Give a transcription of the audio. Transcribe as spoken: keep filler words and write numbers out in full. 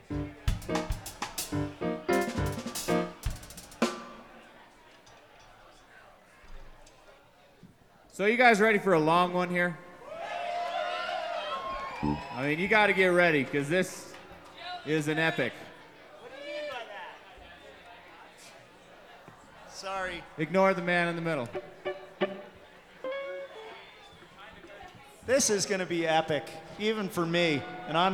So you guys ready for a long one here? I mean, you got to get ready because this is an epic. What do you mean by that? Sorry. Ignore the man in the middle. This is going to be epic, even for me, and I'm